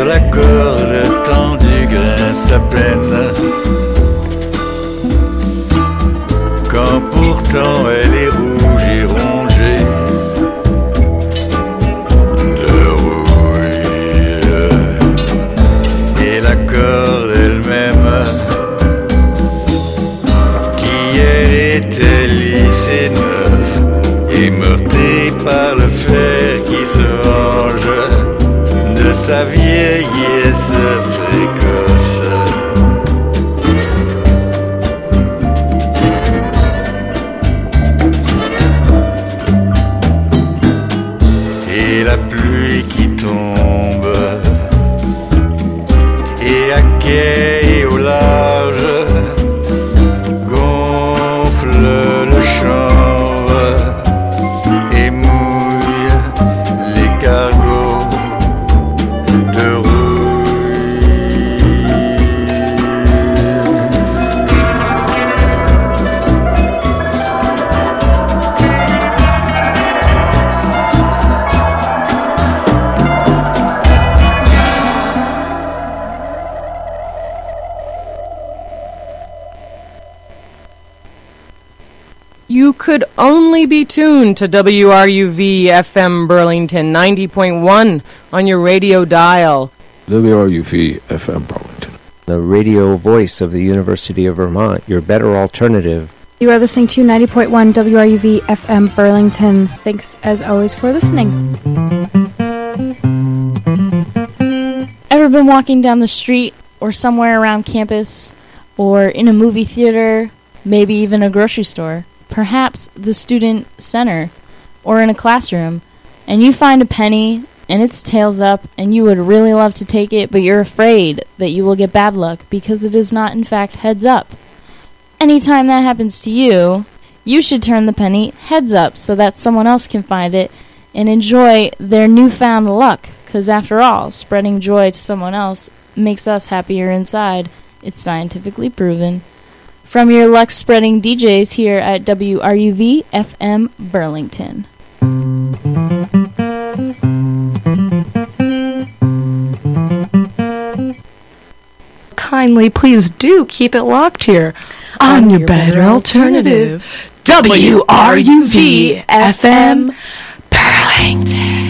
la corde tendue grince à peine, quand pourtant elle est rouge et rongée de rouille. Et la corde elle-même, qui hier était lisse et neuve, est meurtrie par le fer qui se venge de sa vieillesse précoce. Et la pluie qui tombe, et à quai et au large, gonfle le chanvre et mouille les cargos de rouille. You could only be tuned to WRUV FM Burlington 90.1 on your radio dial. WRUV FM Burlington, the radio voice of the University of Vermont, your better alternative. You are listening to 90.1 WRUV FM Burlington. Thanks, as always, for listening. Ever been walking down the street or somewhere around campus or in a movie theater, maybe even a grocery store, perhaps the student center, or in a classroom, and you find a penny and it's tails up and you would really love to take it, but you're afraid that you will get bad luck because it is not in fact heads up. Anytime that happens to you, you should turn the penny heads up so that someone else can find it and enjoy their newfound luck, because after all, spreading joy to someone else makes us happier inside. It's scientifically proven. From your luck-spreading DJs here at WRUV FM Burlington. Kindly, please do keep it locked here on your better alternative, WRUV FM Burlington.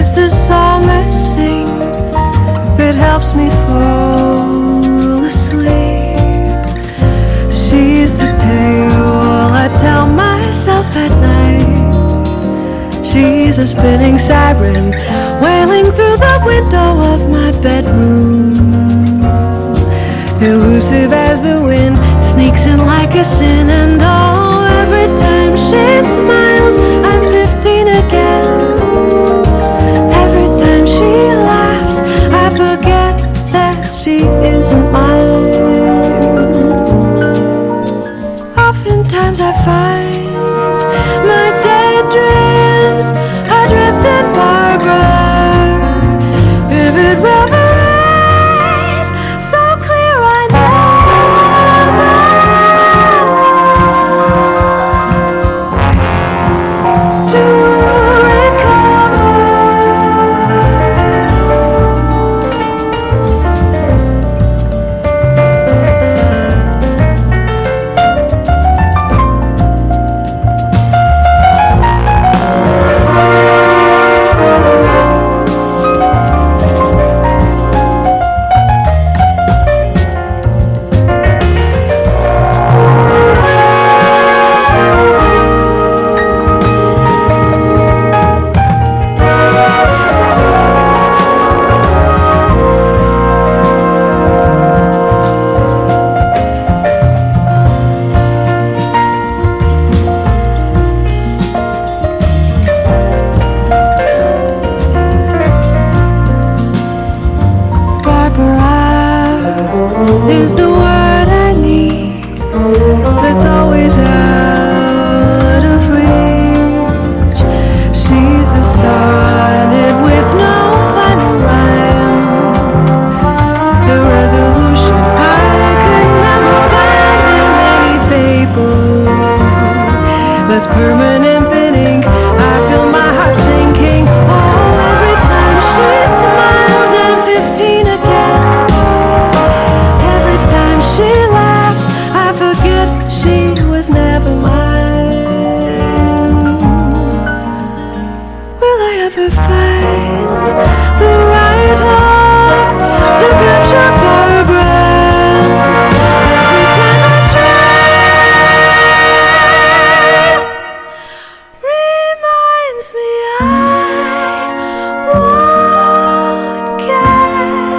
She's the song I sing that helps me fall asleep. She's the tale I tell myself at night. She's a spinning siren wailing through the window of my bedroom. Elusive as the wind sneaks in like a sin. And oh, every time she smiles I'm 15 again. Every time she laughs I forget that she isn't mine. Oftentimes I find my daydreams adrift in Barbara. Vivid reveries so clear I never to is the word I need that's always out of reach. She's a sonnet with no final rhyme, the resolution I could never find in any fable. That's permanent thinning, I feel my heart sinking. Oh, every time she smiles I'm 15 again. She laughs, I forget she was never mine. Will I ever find the right love to capture Barbara? Every time I try, reminds me I won't get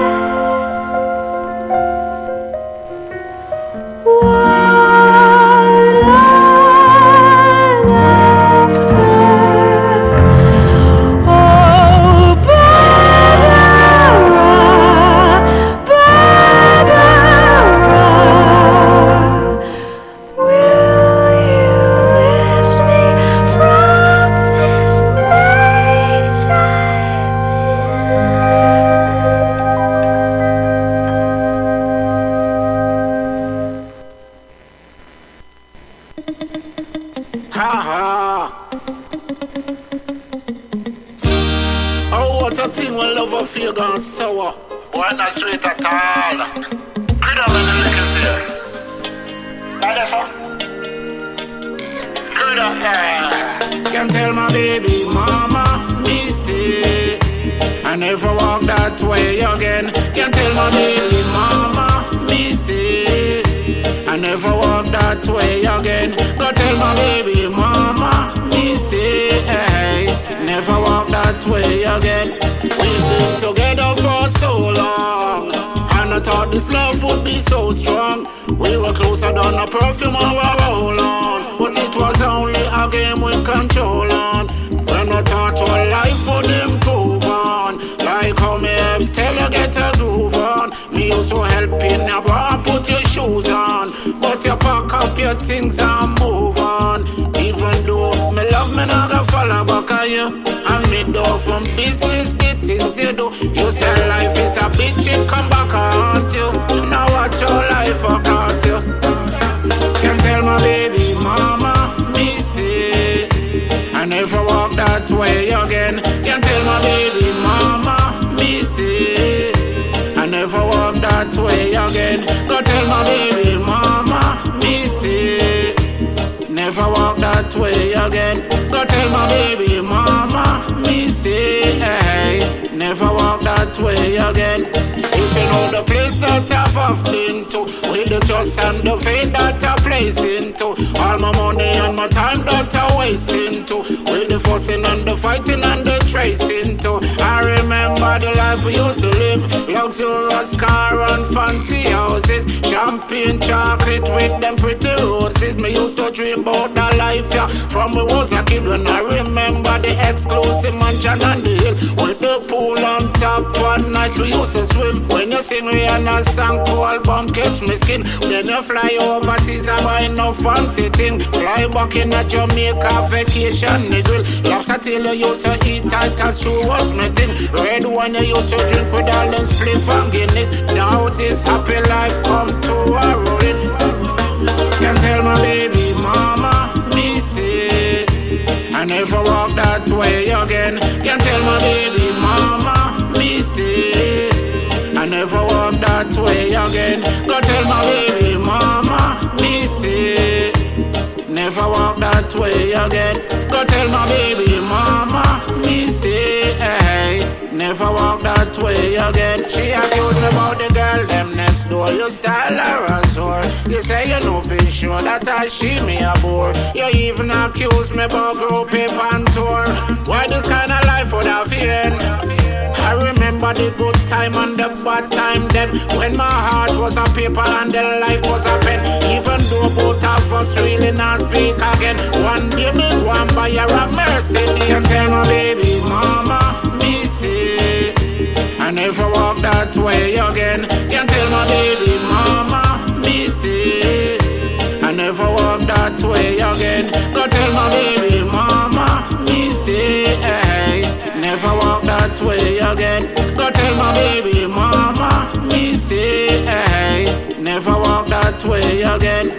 feel gone sour. Boy, not sweet at all. Could have been the liquors here. Not the fuck. Could have. Can tell my baby mama, me say I never walk that way again. Can tell my baby mama, me say I never walk that way again. Go tell my baby mama, me say hey, never walk that way again. We've been together for so long, and I thought this love would be so strong. We were closer than a perfume or a roll-on, but it was only a game with control on. When I thought our life would improve on, like how me helps tell you get a groove on. Me also helping you and put your shoes on, but you pack up your things and move on. Even though me love me not gonna follow back on you, and me do from business the things you do. You say life is a bitch, it come back and haunt you. Now watch your life account you. Can tell my baby mama, me say I never walk that way again. Can tell my baby mama, me say I never walk that way again. Go tell my baby mama, me say never walk that way again. Go tell my baby mama, me say hey. that way again. If you know the place that I've been to, with the trust and the faith that I place into, all my money and my time that I waste into, with the fussing and the fighting and the tracing too. I remember the life we used to live, luxurious car and fancy houses, champagne chocolate with them pretty roses. Me used to dream about that life, yeah, from we was a kid. When I remember the exclusive mansion on the hill, with the pool on top. One night we used to swim. When you sing Rihanna's song called Bomb Catch Me Skin, then you fly overseas and buy no fancy thing. Fly back in a Jamaica vacation, the grill. Lobster tail you used to eat at a shoe was my thing. Red wine you used to drink with all them spliff and Guinness. Now this happy life come to a ruin. Can tell my baby mama, me say I never walk that way again. Can tell my baby mama, me say I never walk that way again. Go tell my baby mama, me say never walk that way again. Go tell my baby mama, me say hey, never walk that way again. She accused me about the girl them next door. You style her as whore. You say you know for sure that I she me a bore. You even accuse me about group and tour. Why this kind of life would have end? I remember the good time and the bad time then, when my heart was a paper and the life was a pen. Even though both of us really not speak again, one day me go and buy her a Mercedes. Tell my baby mama, me say I never walk that way again. Can tell my baby mama, me say I never walk that way again. Go tell my baby mama, me say hey, never walk that way again. Go tell my baby mama, me say hey, never walk that way again.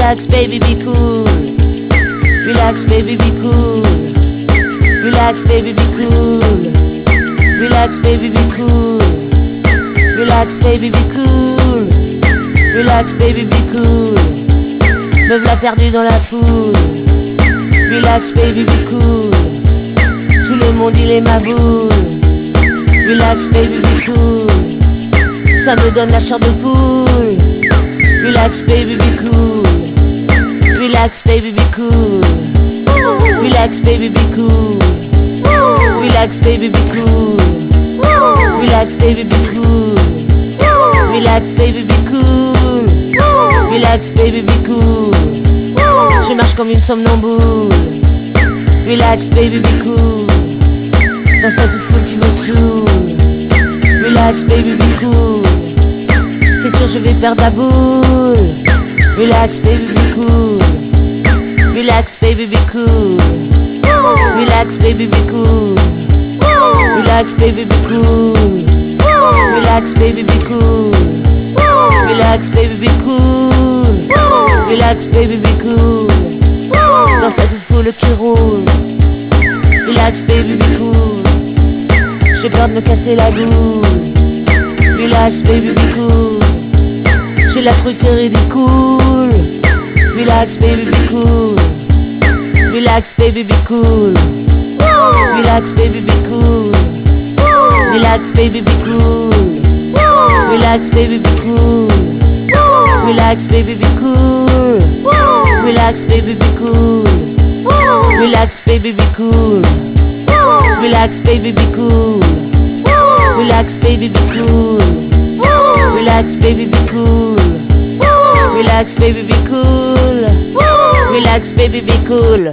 Relax, baby, be cool. Relax, baby, be cool. Relax, baby, be cool. Relax, baby, be cool. Relax, baby, be cool. Relax, baby, be cool. Me v'là perdu dans la foule. Relax, baby, be cool. Tout le monde, il est ma boule. Relax, baby, be cool. Ça me donne la chair de poule. Relax, baby, be cool. Relax, baby, be cool. Relax, baby, be cool. Relax, baby, be cool. Relax, baby, be cool. Relax, baby, be cool. Relax, baby, be cool. Je marche comme une somnambule. Relax, baby, be cool. Dans cette foule qui me saoule. Relax, baby, be cool. C'est sûr, je vais perdre la boule. Relax, baby, be cool. Relax, baby, be cool. Relax, baby, be cool. Relax, baby, be cool. Relax, baby, be cool. Relax, baby, be cool. Relax, baby, be cool. Dans cette foule qui roule. Relax, baby, be cool. J'ai peur de me casser la boule. Relax, baby, be cool. J'ai la trouille, c'est ridicule. Relax, baby, be cool. Relax, baby, be cool. Relax, baby, be cool. Relax, baby, be cool. Relax, baby, be cool. Relax, baby, be cool. Relax, baby, be cool. Relax, baby, be cool. Relax, baby, be cool. Relax, baby, be cool. Relax, baby, be cool. Relax, baby, be cool. Relax, baby, be cool.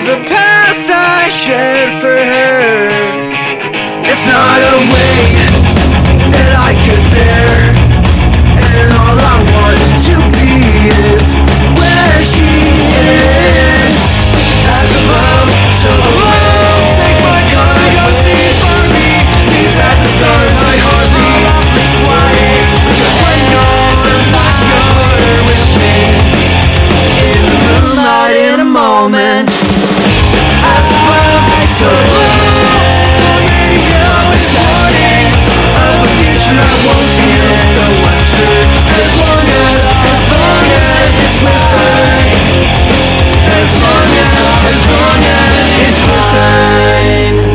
the past I shared for her. It's not a weight that I could bear, and all I want to be is where she is. As above, so below. Take my car, go see for me. These as the stars, my heart beat awfully quiet. When you're with me, in the moonlight, in a moment. As above, so below. Maybe now it's morning of a future I won't feel so unsure. As long as it's with her. As long as it's with her.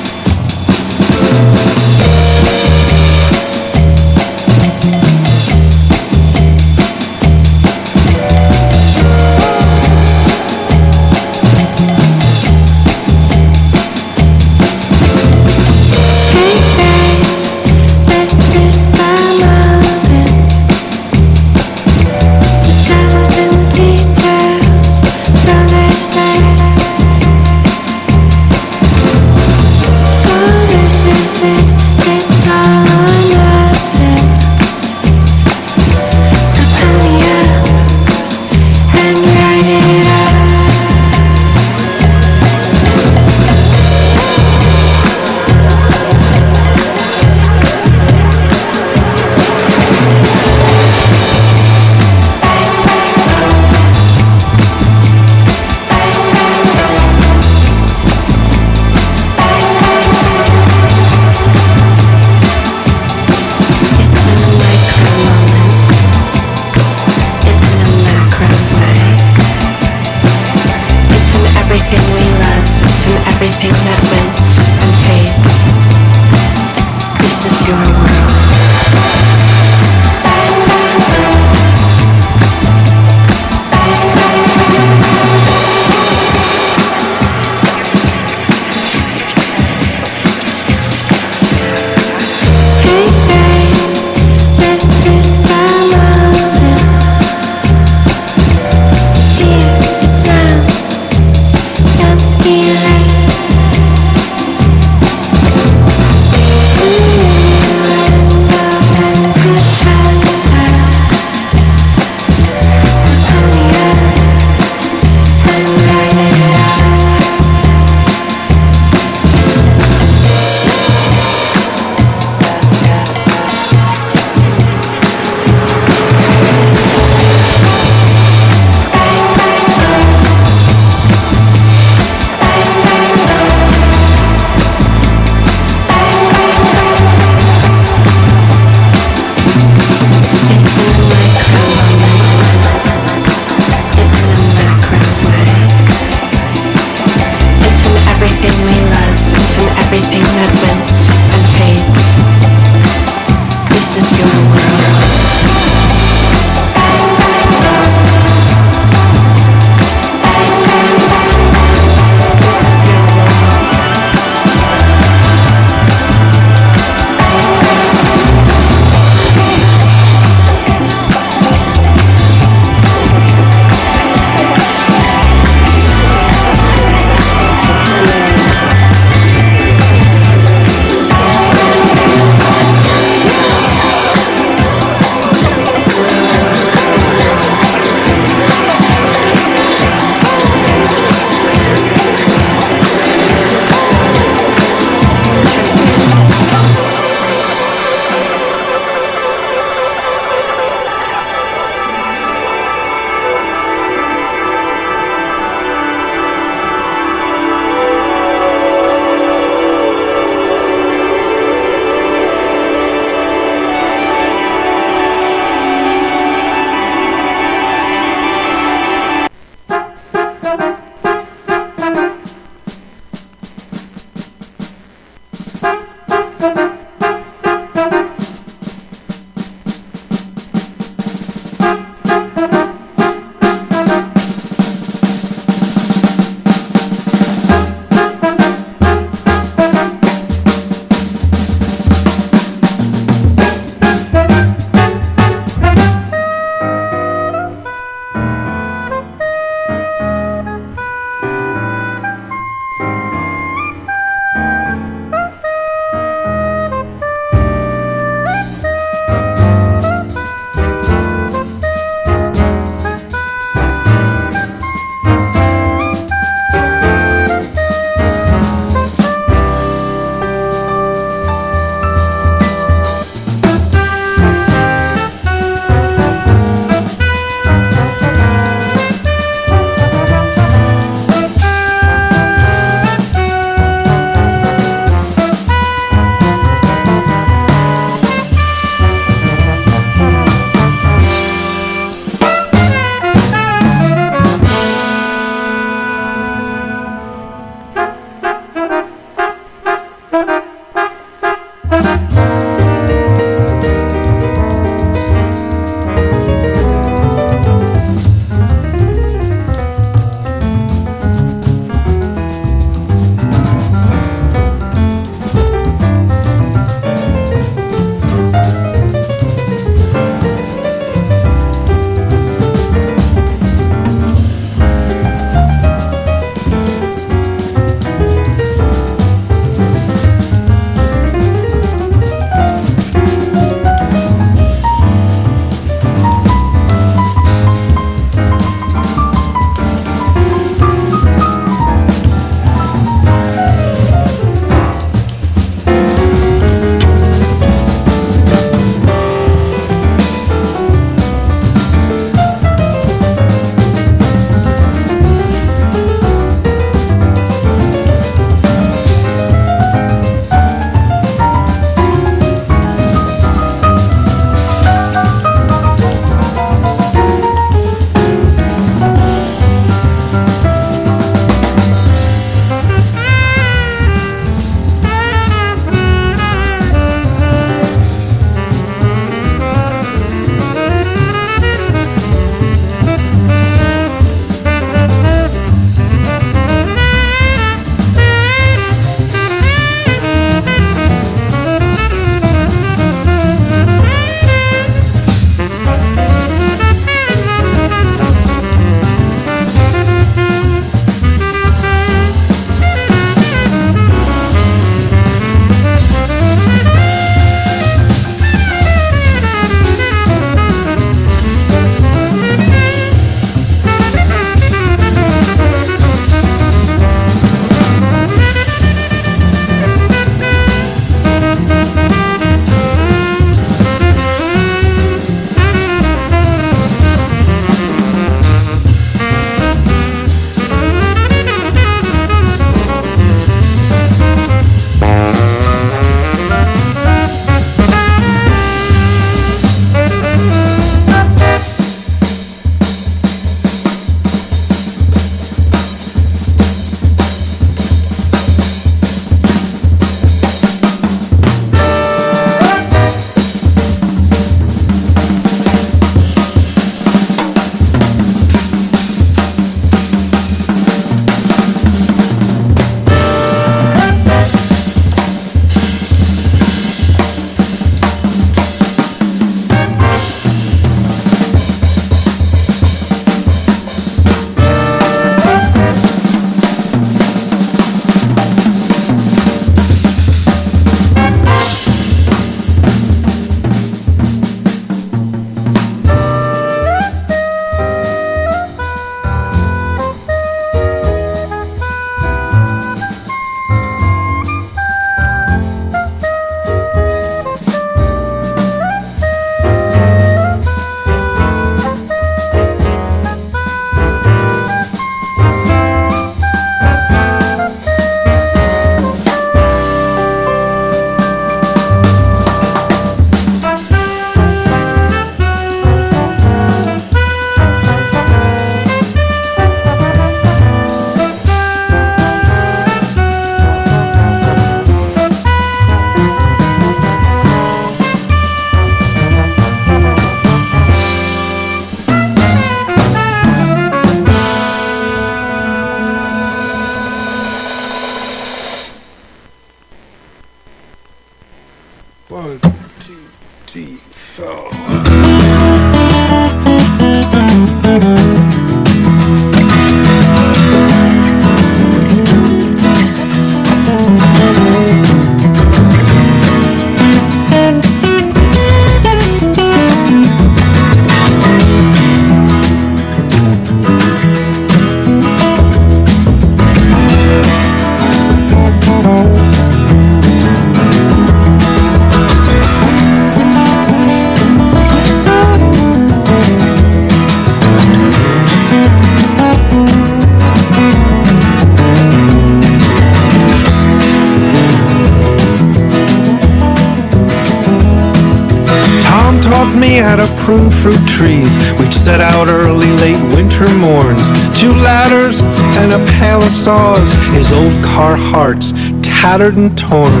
prune fruit trees. We'd set out early, late winter morns, 2 ladders and a pail of saws, his old Carhartts tattered and torn.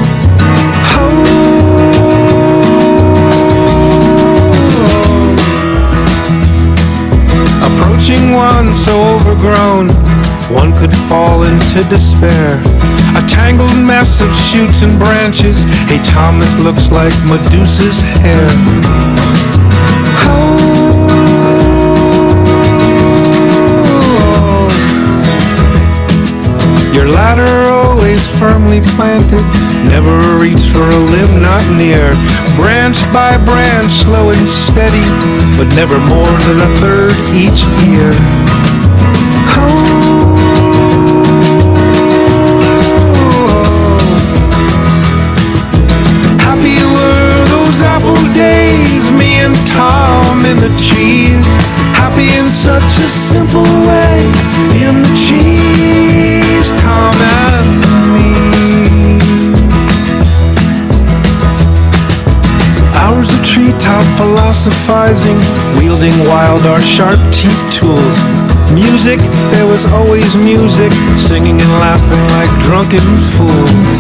Approaching one so overgrown, one could fall into despair. A tangled mess of shoots and branches. Hey Tom, this looks like Medusa's hair. Your ladder always firmly planted, never a reach for a limb not near. Branch by branch, slow and steady, but never more than a third each year. Happy were those apple days, me and Tom in the cheese. Happy in such a simple way, in the cheese, Tom and me. Hours of treetop philosophizing, wielding wild our sharp teeth tools. Music, there was always music, singing and laughing like drunken fools.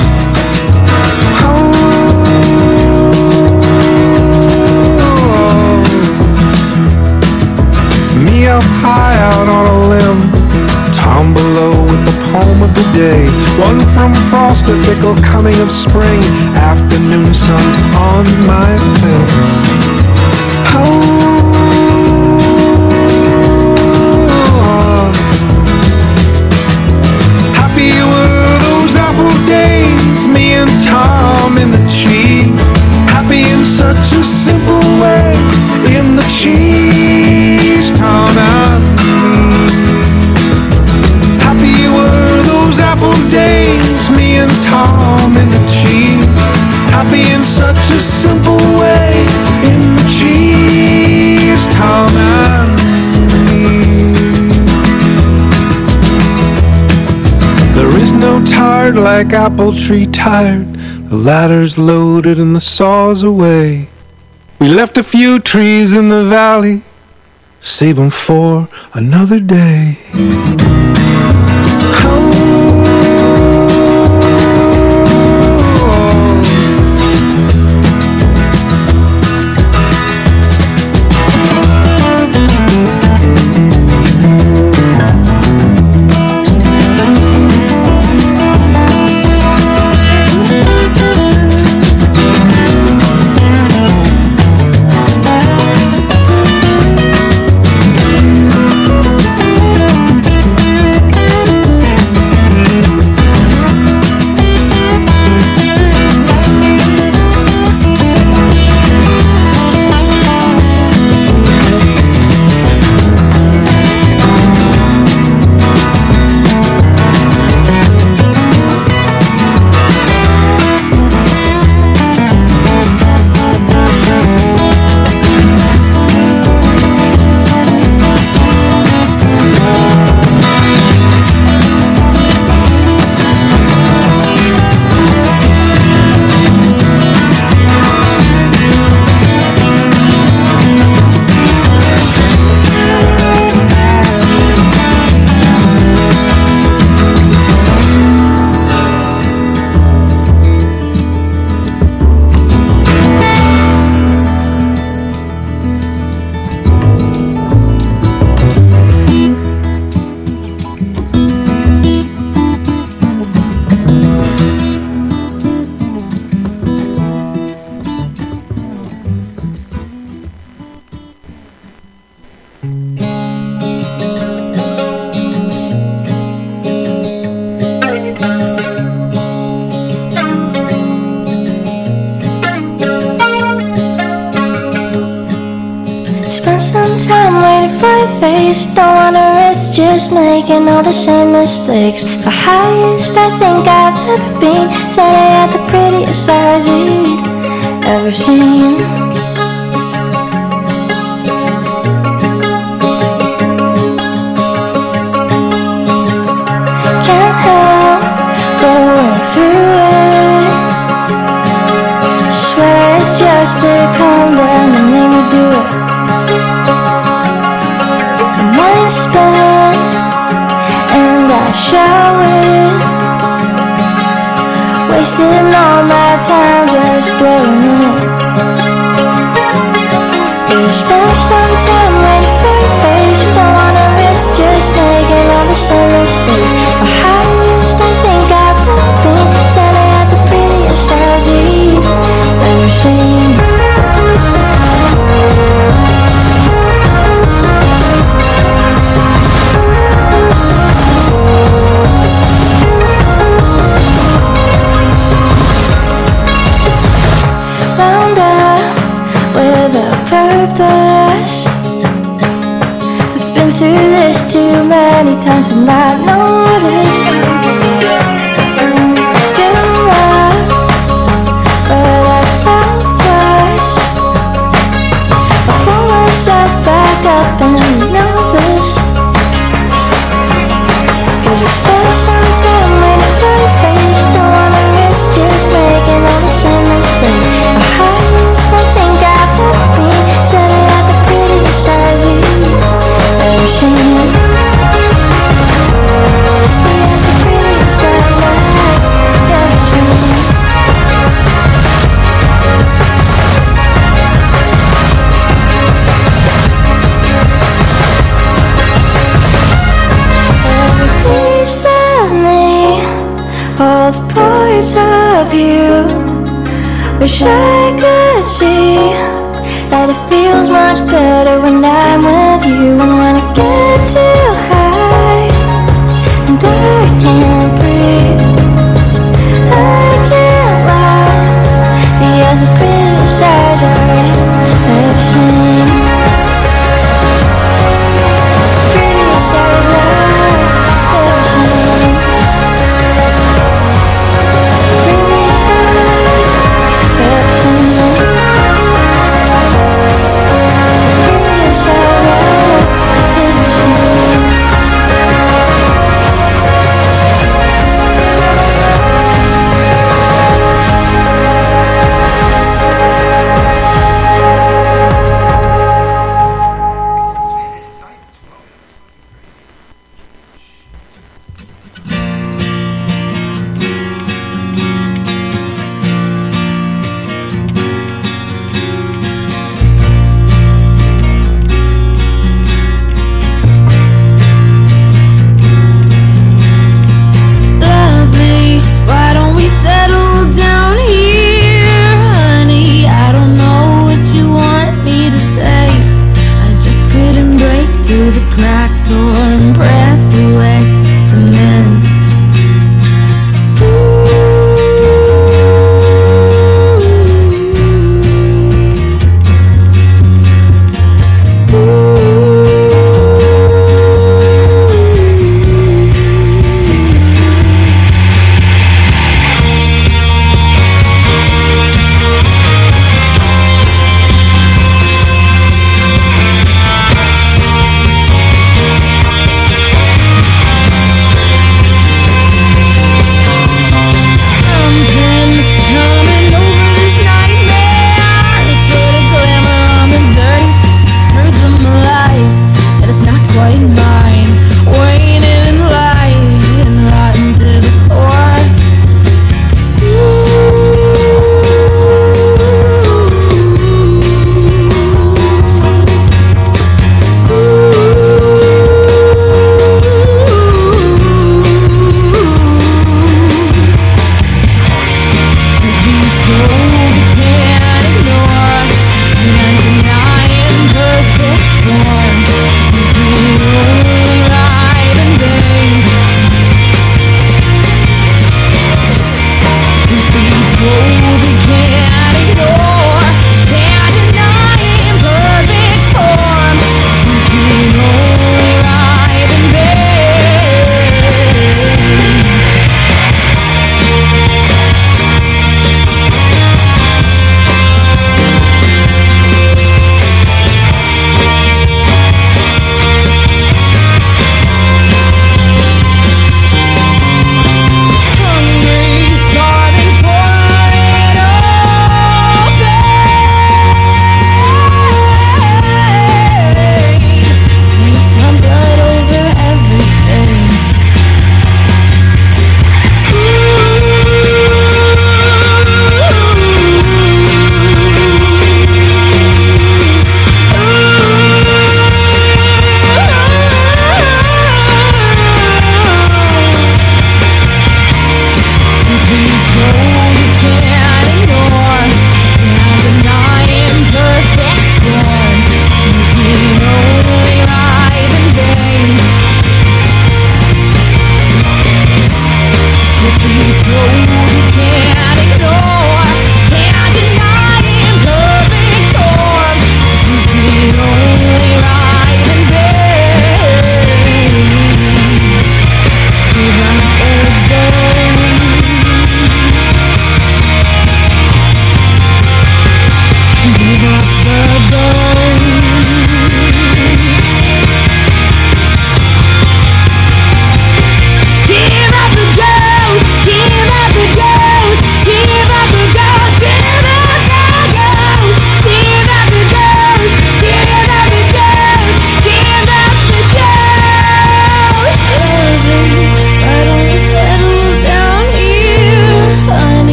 Me up high out on a limb, Tom below with the poem of the day. One from frost, a fickle coming of spring, afternoon sun on my face. Happy were those apple days, me and Tom in the cheese. Happy in such a simple way, in the cheese, Tom and me. Happy were those apple days, me and Tom in the cheese. Happy in such a simple way, in the cheese, Tom and me. There is no tired like apple tree tired. The ladder's loaded and the saw's away. We left a few trees in the valley, save them for another day. Don't wanna risk just making all the same mistakes. The highest I think I've ever been, said I had the prettiest eyes he'd ever seen. Can't help going through it. Swear it's just the calm down that made me do it. shower, wasting all my time just dwelling in it. 'Cause I spent some time waiting for your face. Don't wanna risk just making all the same mistakes. The highest I think I've ever been, said I had the prettiest eyes you'd ever seen. Wound up with a purpose. I've been through this too many times to not notice. It's been rough, but I felt worse. I pull myself back up and you know this. 'Cause I spent some time waiting for your face. Don't wanna risk just making all the same mistakes. The highest I think I've ever been, said I had the prettiest eyes you'd ever seen. He has the prettiest eyes I've ever seen. Every piece of me holds parts of you. Wish I could see that it feels much better when I'm with you. And when I get too high and I can't breathe, I can't lie. He has the prettiest eyes I've ever seen. Prettiest eyes I've ever seen. Prettiest eyes I've ever seen. Prettiest eyes I've ever seen. Lovely, why don't we settle down here, honey? I don't know what you want me to say. I just couldn't break through the cracks or impress the way some men.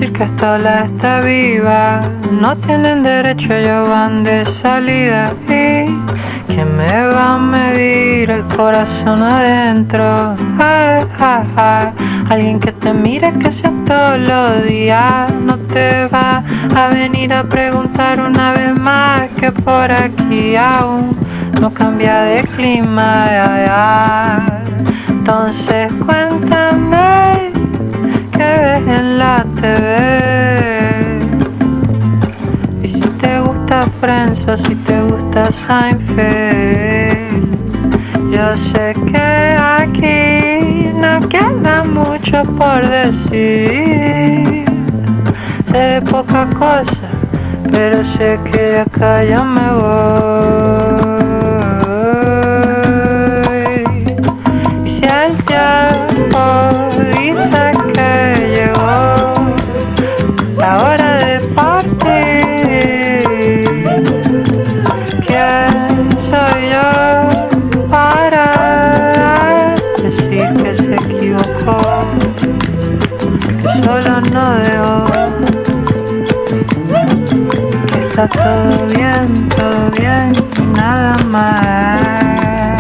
decir que esta ola está viva. No tienen derecho, ellos van de salida. ¿Y quién me va a medir el corazón adentro? Ay, ay, ay. Alguien que te mire que sea todos los días. No te va a venir a preguntar una vez más que por aquí aún no cambia de clima. Ay, ay. Entonces cuéntame qué ves en la TV. Y si te gusta Friends o si te gusta Seinfeld. Yo sé que aquí no queda mucho por decir. Sé de poca cosa, pero sé que de acá yo me voy. Y si el tiempo dice que llegó la hora de partir, ¿quién soy yo para decir que se equivocó? Que solo no dejó. Que está todo bien y nada más.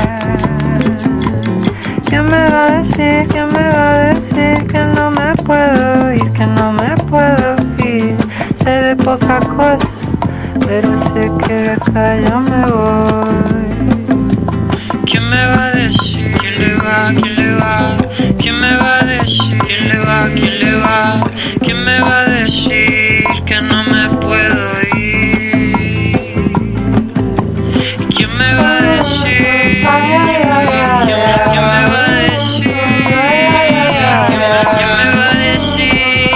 ¿Quién me va a decir, quién me va a decir que no me puedo ir, que no me puedo ir? Sé de poca cosa, pero sé que de acá yo me voy. ¿Quién me va a decir? ¿Quién le va? ¿Quién le va? ¿Quién me va a decir? ¿Quién le va? ¿Quién le va? ¿Quién me va a decir que no me puedo ir? ¿Quién me va a decir? ¿Quién me va a decir? ¿Quién me va a decir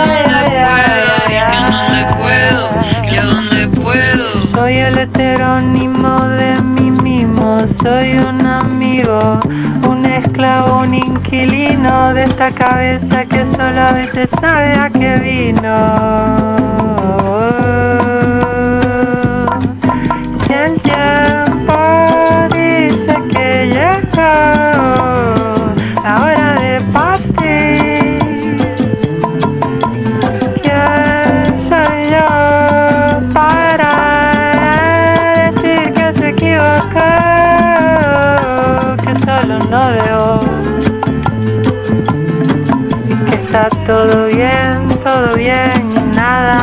dónde puedo ir, que dónde puedo? Soy el heterónimo de mí mismo, soy un amigo, un esclavo, un inquilino de esta cabeza que solo a veces sabe a qué vino. Si el tiempo dice que llegó la hora de partir, ¿quién soy yo para decir que se equivocó? Que solo no veo. Y que está todo bien y nada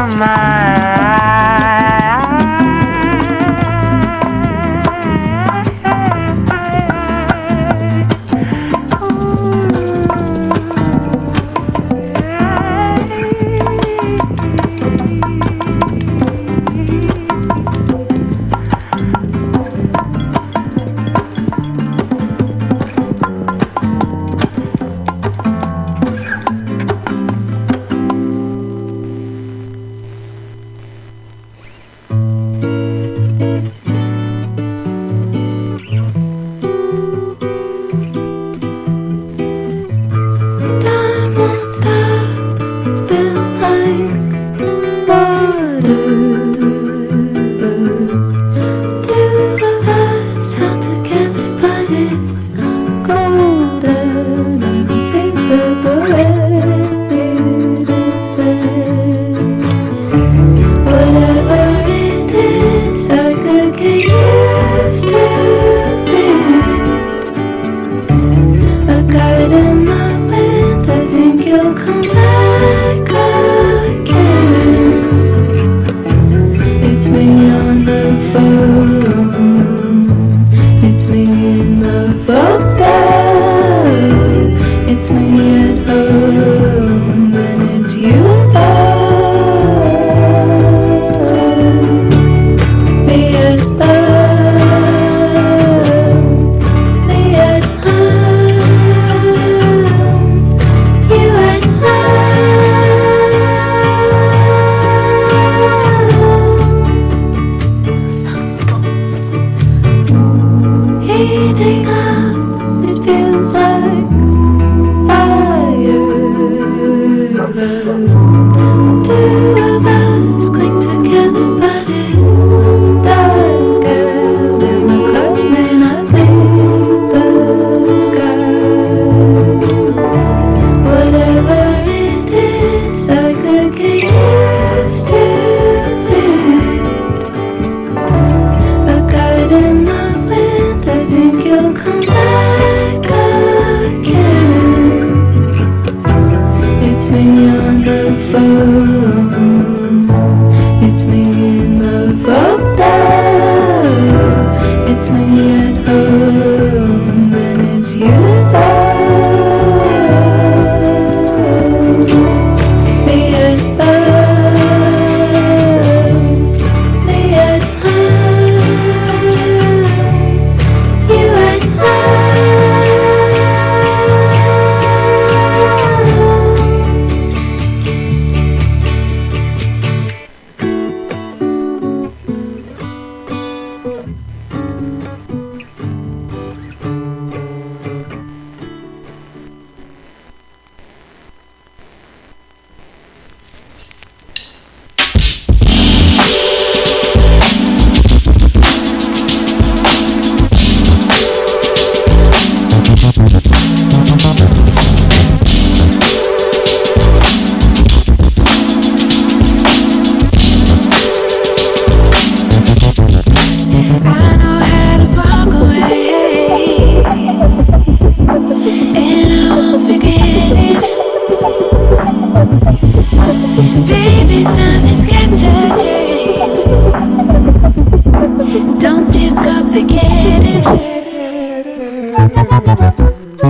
más. Golden, and it seems that the red